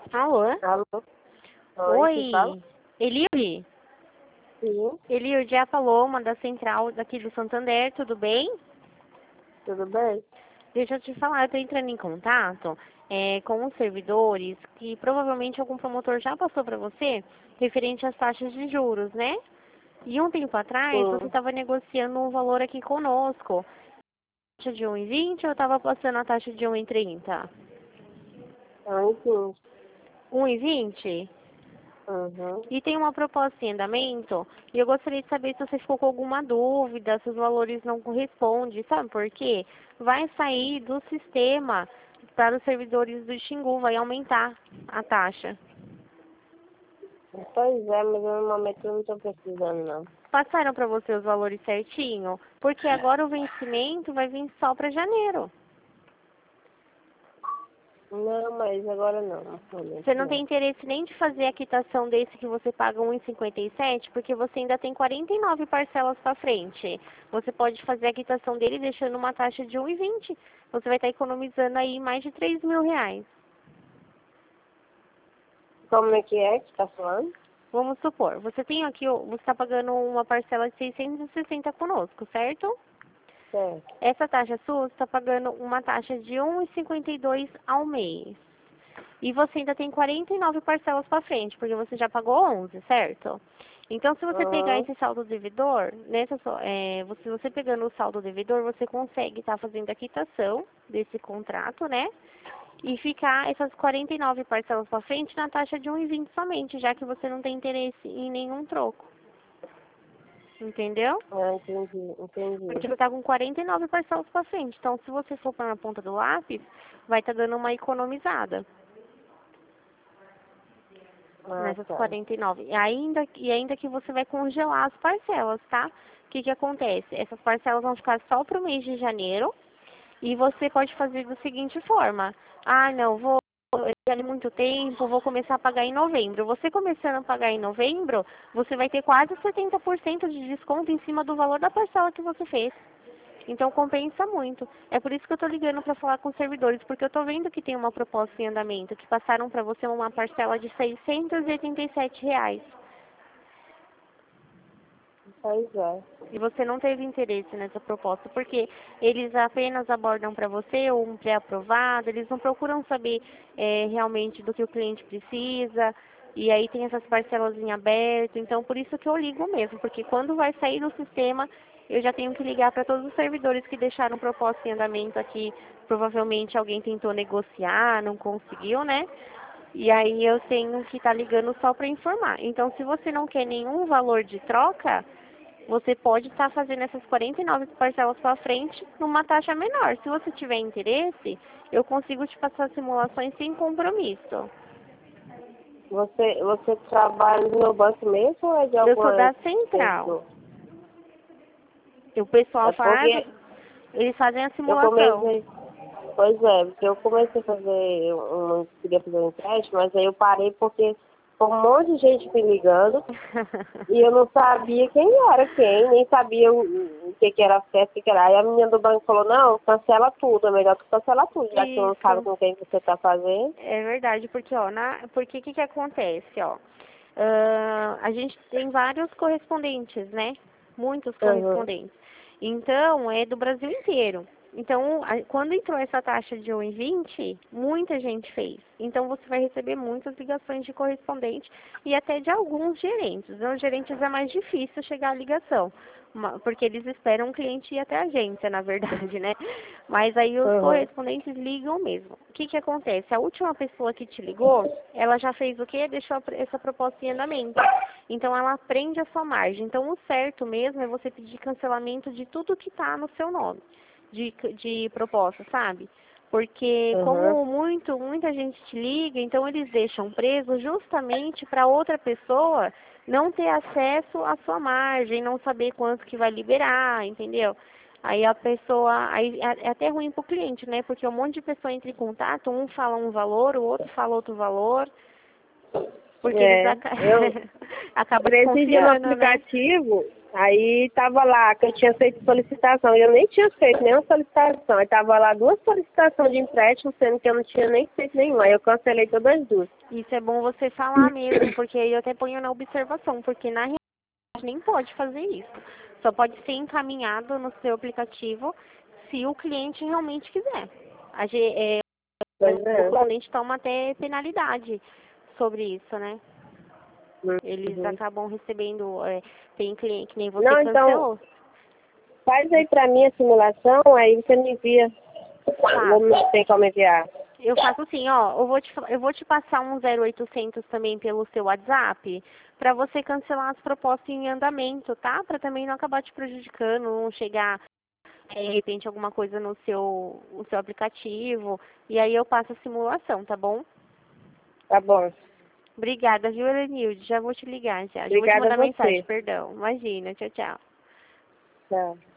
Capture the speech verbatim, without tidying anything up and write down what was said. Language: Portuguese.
Alô? Alô? Oi, quem fala? Oi, Eliud? Sim, Eliud, é a Paloma da Central daqui do Santander, tudo bem? tudo bem? Deixa eu te falar, eu estou entrando em contato é, com os servidores que provavelmente algum promotor já passou para você referente às taxas de juros, né? E um tempo atrás você Sim, estava negociando um valor aqui conosco, taxa de um e vinte ou estava passando a taxa de um e trinta? eu entendo. um e vinte? Uhum. E tem uma proposta em andamento, e eu gostaria de saber se você ficou com alguma dúvida, se os valores não correspondem, sabe por quê? Vai sair do sistema para os servidores do Xingu, vai aumentar a taxa. Pois é, mas no momento eu não estou precisando, não. Passaram para você os valores certinho? Porque agora o vencimento vai vir só para janeiro. Não, mas agora não, no momento Você não tem não. interesse nem de fazer a quitação desse que você paga um e cinquenta e sete, porque você ainda tem quarenta e nove parcelas para frente. Você pode fazer a quitação dele deixando uma taxa de um e vinte. Você vai estar economizando aí mais de três mil reais. Como é que é que está falando? Vamos supor, você tem aqui, ó, você está pagando uma parcela de seiscentos e sessenta conosco, certo? Certo. Essa taxa sua, você está pagando uma taxa de um e cinquenta e dois ao mês. E você ainda tem quarenta e nove parcelas para frente, porque você já pagou onze, certo? Então, se você pegar Uhum. esse saldo devedor, nessa, só- é, você, você pegando o saldo devedor, você consegue estar fazendo a quitação desse contrato, né? E ficar essas quarenta e nove parcelas para frente na taxa de um e vinte somente, já que você não tem interesse em nenhum troco. Entendeu? Ah, entendi, entendi. Porque você está com quarenta e nove parcelas para frente. Então, se você for para na ponta do lápis, vai estar dando uma economizada Ah, nessas tá. quarenta e nove. E ainda, e ainda que você vai congelar as parcelas, tá? O que que acontece? Essas parcelas vão ficar só para o mês de janeiro e você pode fazer da seguinte forma. Ah, não, vou já muito tempo, vou começar a pagar em novembro. Você começando a pagar em novembro, você vai ter quase setenta por cento de desconto em cima do valor da parcela que você fez. Então compensa muito. É por isso que eu estou ligando para falar com os servidores, porque eu estou vendo que tem uma proposta em andamento, que passaram para você uma parcela de seiscentos e oitenta e sete reais. Pois é. E você não teve interesse nessa proposta, porque eles apenas abordam para você um pré-aprovado, eles não procuram saber é, realmente do que o cliente precisa, e aí tem essas parcelas em aberto, então por isso que eu ligo mesmo, porque quando vai sair do sistema, eu já tenho que ligar para todos os servidores que deixaram proposta em andamento aqui, provavelmente alguém tentou negociar, não conseguiu, né? E aí eu tenho que estar ligando só para informar. Então, se você não quer nenhum valor de troca, você pode estar fazendo essas quarenta e nove parcelas para frente numa taxa menor. Se você tiver interesse, eu consigo te passar simulações sem compromisso. Você, você trabalha no meu banco mesmo ou é de Eu sou alguma da Central. pessoa? E o pessoal É faz, porque eles fazem a eu simulação. comecei. Pois é, porque eu comecei a fazer, um, queria fazer um empréstimo, mas aí eu parei porque foi um monte de gente me ligando e eu não sabia quem era quem, nem sabia o, o que, que era festa, o que, que era. Aí a menina do banco falou, não, cancela tudo, é melhor tu cancelar tudo, já que tu não sabe Isso. com quem você tá fazendo. É verdade, porque ó, na, porque o que que acontece, ó? Ah, a gente tem vários correspondentes, né? Muitos Uhum. correspondentes. Então, é do Brasil inteiro. Então, a- quando entrou essa taxa de um e vinte, muita gente fez. Então, você vai receber muitas ligações de correspondente e até de alguns gerentes. Os gerentes é mais difícil chegar a ligação, ma- porque eles esperam o cliente ir até a agência, na verdade, né? Mas aí os Uhum. correspondentes ligam mesmo. O que que acontece? A última pessoa que te ligou, ela já fez o quê? Deixou a pr- essa proposta em andamento. Então, ela prende a sua margem. Então, o certo mesmo é você pedir cancelamento de tudo que está no seu nome, de, c- de proposta, sabe? Porque Uhum. como muito, muita gente te liga, então eles deixam preso justamente para outra pessoa não ter acesso à sua margem, não saber quanto que vai liberar, entendeu? Aí a pessoa, aí é é até ruim para o cliente, né? Porque um monte de pessoa entra em contato, um fala um valor, o outro fala outro valor, porque eles É, aca- eu, acabam por esse dia no desconfiando, né? aplicativo, Aí tava lá que eu tinha feito solicitação, e eu nem tinha feito nenhuma solicitação. Aí tava lá duas solicitações de empréstimo, sendo que eu não tinha nem feito nenhuma. Aí eu cancelei todas as duas. Isso é bom você falar mesmo, porque aí eu até ponho na observação, porque na realidade nem pode fazer isso. Só pode ser encaminhado no seu aplicativo se o cliente realmente quiser. A, ge- é, Pois é. o cliente toma até penalidade sobre isso, né? Eles Uhum. acabam recebendo, é, tem cliente que nem você Não, então, cancelou. faz aí pra mim a simulação, aí você me envia. Tá. Não tem como enviar. Eu faço assim, ó, eu vou te, fa- eu vou te passar um zero oitocentos também pelo seu WhatsApp, pra você cancelar as propostas em andamento, tá? Pra também não acabar te prejudicando, não chegar, é, de repente, alguma coisa no seu, no seu aplicativo. E aí eu passo a simulação, tá bom? Tá bom. Obrigada, viu, Elenilde? Já vou te ligar, já. Já vou te Obrigada a mandar mensagem, você. perdão. Imagina, tchau, tchau. Tchau.